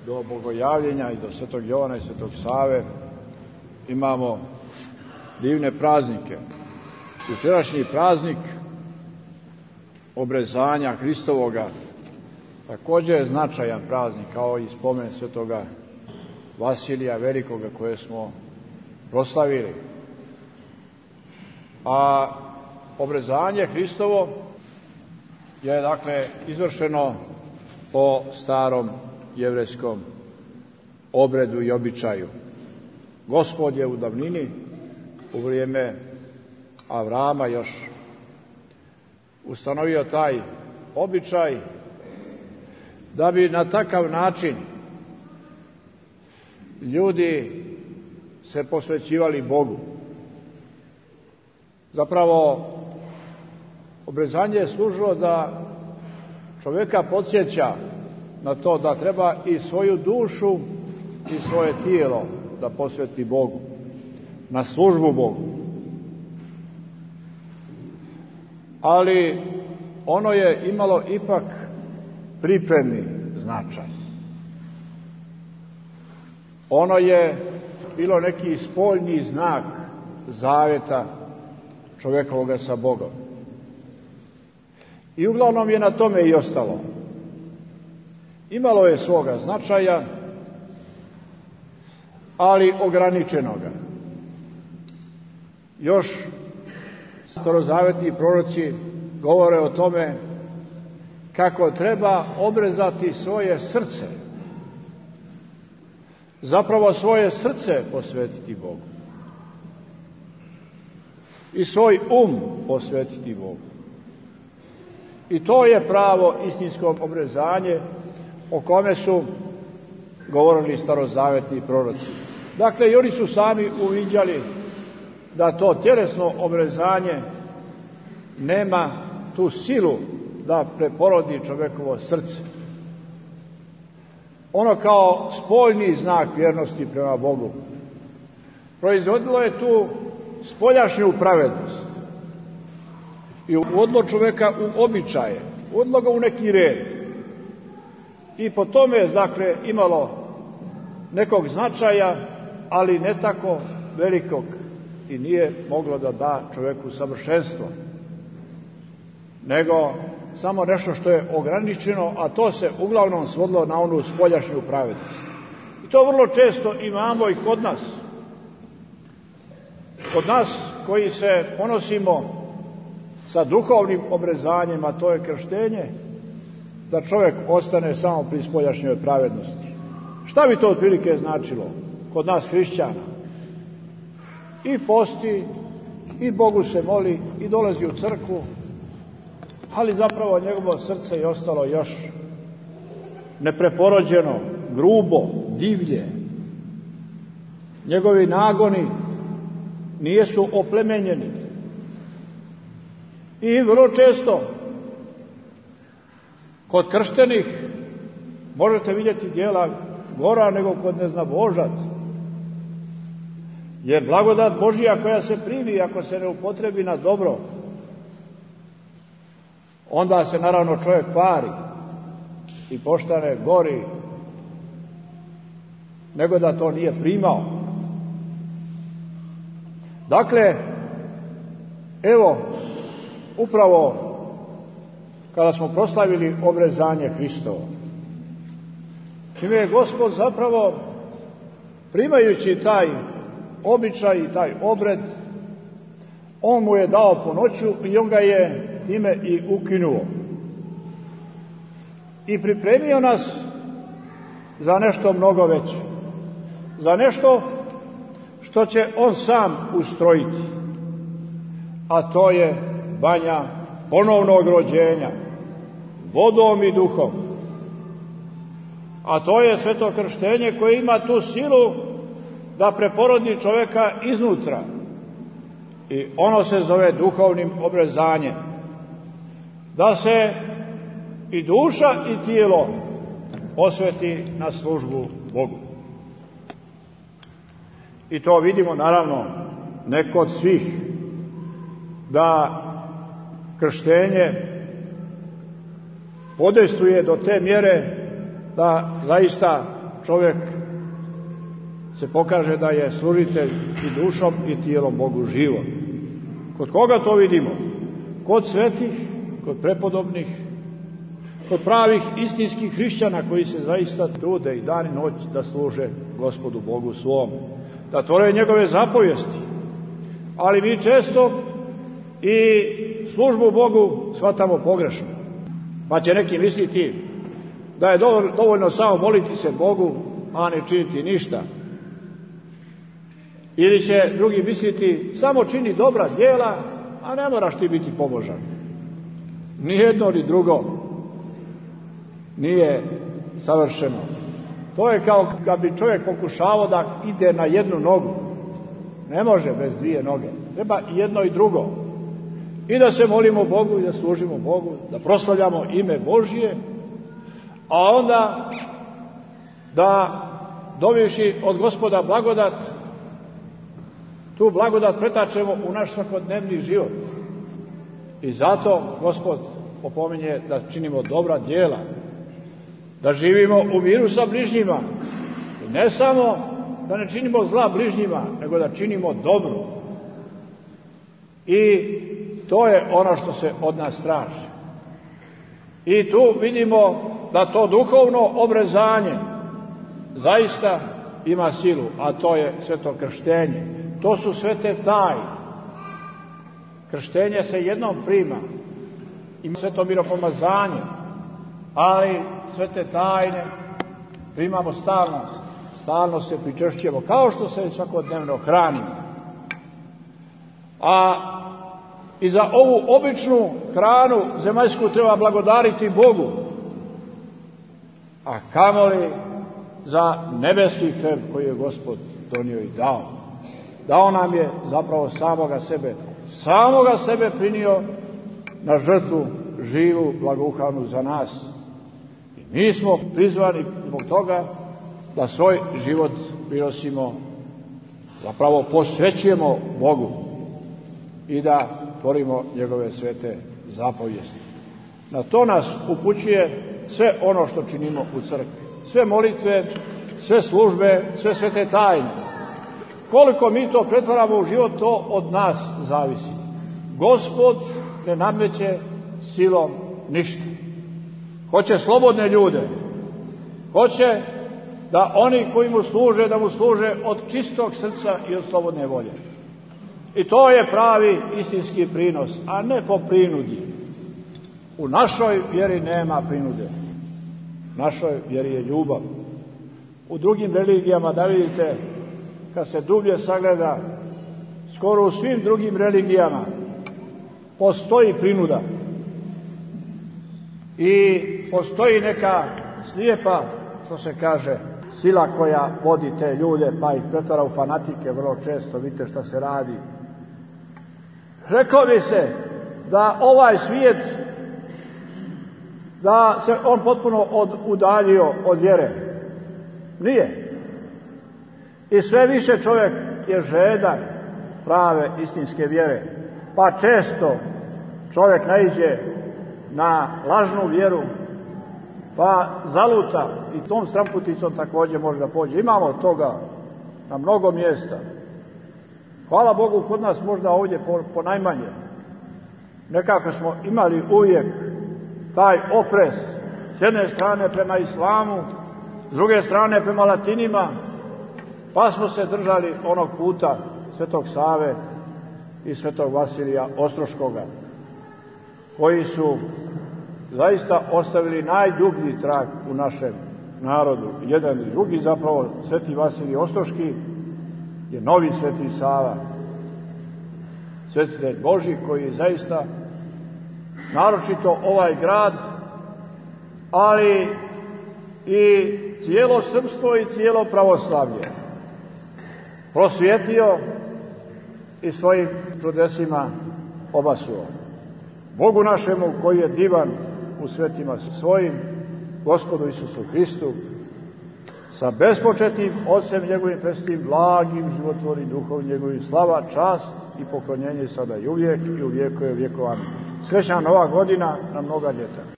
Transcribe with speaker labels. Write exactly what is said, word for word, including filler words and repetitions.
Speaker 1: do Bogojavljenja i do Svetog Jovana i Svetog Save imamo divne praznike. Jučerašnji praznik obrezanja Hristovoga također je značajan praznik, kao i spomen Svetoga Vasilija Velikoga koje smo proslavili. A obrezanje Hristovo je dakle izvršeno po starom jevrejskom obredu i običaju. Gospod je u davnini, u vrijeme Avrama još ustanovio taj običaj da bi na takav način ljudi se posvećivali Bogu. Zapravo, obrezanje je služilo da čovjeka podsjeća na to da treba i svoju dušu i svoje tijelo da posveti Bogu, na službu Bogu. Ali ono je imalo ipak pripremni značaj. Ono je bilo neki spoljni znak zavjeta čovjekovoga sa Bogom. I uglavnom je na tome i ostalo. Imalo je svoga značaja, ali ograničenoga. Još starozavjetni proroci govore o tome kako treba obrezati svoje srce. Zapravo svoje srce posvetiti Bogu. I svoj um posvetiti Bogu. I to je pravo istinsko obrezanje o kome su govorili starozavjetni proroci. Dakle, i oni su sami uviđali da to tjelesno obrezanje nema tu silu da preporodi čovjekovo srce. Ono kao spoljni znak vjernosti prema Bogu proizvodilo je tu spoljašnju pravednost i uvodilo čovjeka u običaje, uvodilo ga u neki red. I po tome je dakle imalo nekog značaja, ali ne tako velikog i nije moglo da da čovjeku savršenstvo, nego samo nešto što je ograničeno, a to se uglavnom svodilo na onu spoljašnju pravednost. I to vrlo često imamo i kod nas. Kod nas koji se ponosimo sa duhovnim obrezanjem, a to je krštenje, da čovjek ostane samo pri spoljašnjoj pravednosti. Šta bi to otprilike značilo kod nas hrišćana? I posti, i Bogu se moli, i dolazi u crkvu, ali zapravo njegovo srce je ostalo još nepreporođeno, grubo, divlje. Njegovi nagoni nisu oplemenjeni. I vrlo često kod krštenih možete vidjeti djela gora nego kod neznabožaca. Jer blagodat Božija koja se primi, ako se ne upotrebi na dobro, onda se naravno čovjek kvari i postane gori nego da to nije primao. Dakle, evo, upravo kada smo proslavili obrezanje Hristovo, čime je Gospod zapravo, primajući taj običaj i taj obred, on mu je dao punoću i on ga je time i ukinuo. I pripremio nas za nešto mnogo veće. Za nešto što će on sam ustrojiti. A to je banja ponovnog rođenja, vodom i duhom. A to je sveto krštenje koje ima tu silu da preporodi čovjeka iznutra. I ono se zove duhovnim obrezanjem. Da se i duša i tijelo posveti na službu Bogu. I to vidimo naravno ne kod svih, da krštenje podejstvuje do te mjere da zaista čovjek se pokaže da je služitelj i dušom i tijelom Bogu živo. Kod koga to vidimo? Kod svetih, kod prepodobnih, kod pravih istinskih hrišćana koji se zaista trude i dan i noć da služe Gospodu Bogu svom, da tvore njegove zapovijesti. Ali mi često i službu Bogu shvatamo pogrešno. Pa će neki misliti da je dovoljno samo moliti se Bogu, a ne činiti ništa. Ili će drugi misliti samo čini dobra djela, a ne moraš ti biti pobožan. Ni jedno ni drugo nije savršeno. To je kao kad bi čovjek pokušavao da ide na jednu nogu. Ne može bez dvije noge. Treba i jedno i drugo. I da se molimo Bogu i da služimo Bogu, da proslavljamo ime Božje, a onda da dobivši od Gospoda blagodat, tu blagodat pretačemo u naš svakodnevni život. I zato Gospod opominje da činimo dobra djela, da živimo u miru sa bližnjima. I ne samo da ne činimo zla bližnjima, nego da činimo dobro. I to je ono što se od nas traži. I tu vidimo da to duhovno obrezanje zaista ima silu, a to je sveto krštenje. To su svete tajne. Krštenje se jednom prima, ima sveto miropomazanje, ali svete tajne primamo stalno, stalno se pričešćujemo, kao što se svakodnevno hranimo. A i za ovu običnu hranu zemaljsku treba blagodariti Bogu, a kamoli za nebeski hleb koji je Gospod donio i dao. Dao nam je zapravo samoga sebe, samoga sebe prinio na žrtvu živu, blagouhanu za nas. I mi smo prizvani zbog toga da svoj život prinosimo, zapravo posvećujemo Bogu i da tvorimo njegove svete zapovijesti. Na to nas upućuje sve ono što činimo u crkvi. Sve molitve, sve službe, sve svete tajne. Koliko mi to pretvaramo u život, to od nas zavisi. Gospod ne nameće silom ništa. Hoće slobodne ljude. Hoće da oni koji mu služe, da mu služe od čistog srca i od slobodne volje. I to je pravi istinski prinos, a ne po prinudi. U našoj vjeri nema prinude. U našoj vjeri je ljubav. U drugim religijama, da vidite, kad se dublje sagleda, skoro u svim drugim religijama postoji prinuda. I postoji neka slijepa, što se kaže, sila koja vodi te ljude, pa ih pretvara u fanatike vrlo često. Vidite šta se radi. Reklo bi se da ovaj svijet, da se on potpuno od, udaljio od vjere. Nije. I sve više čovjek je žedan prave istinske vjere. Pa često čovjek naiđe na lažnu vjeru, pa zaluta i tom stramputicom također može da pođe. Imamo toga na mnogo mjesta. Hvala Bogu, kod nas možda ovdje po, po najmanje. Nekako smo imali uvijek taj oprez s jedne strane prema islamu, s druge strane prema latinima, pa smo se držali onog puta Svetog Save i Svetog Vasilija Ostroškoga, koji su zaista ostavili najdublji trag u našem narodu. Jedan i drugi, zapravo Sveti Vasilij Ostroški je novi Sveti Sava, svetitelj Božji, koji je zaista naročito ovaj grad, ali i cijelo srpstvo i cijelo pravoslavlje prosvijetlio i svojim čudesima obasuo. Bogu našemu koji je divan u svetima svojim, Gospodu Isusu Hristu, sa bespočetnim Otcem njegovim presvetim, blagim, životvornim Duhom njegovim, slava, čast i poklonjenje sada i uvijek i u vijekove vjekova. Srećna nova godina na mnoga ljeta.